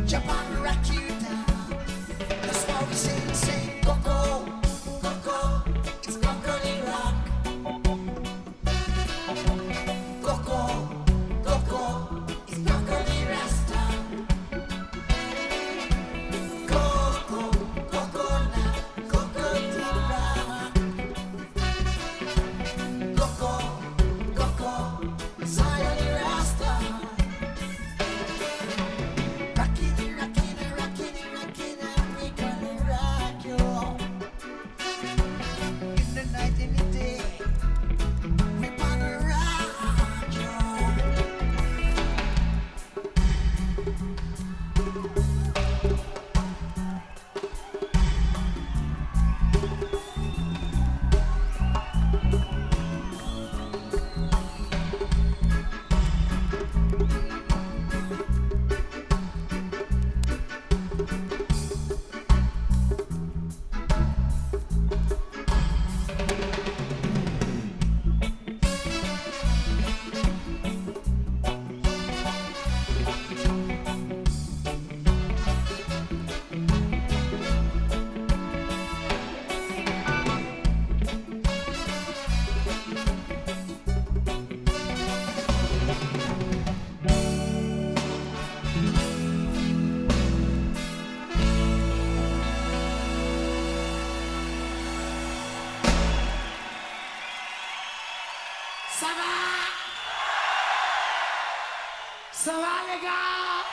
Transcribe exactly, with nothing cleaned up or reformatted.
jump on and rock you down. That's why we sing, sing, Coco, Coco, it's Coco rock. Coco, Coco, it's Coco Rasta. Coco, Coconut, Coco rock. Coco, Coco, Zion Rasta. Rockin', rockin', rockin', rockin', and we gonna rock you all. In the night, in the day, we gonna rock you all. Ça va? Ça va les gars?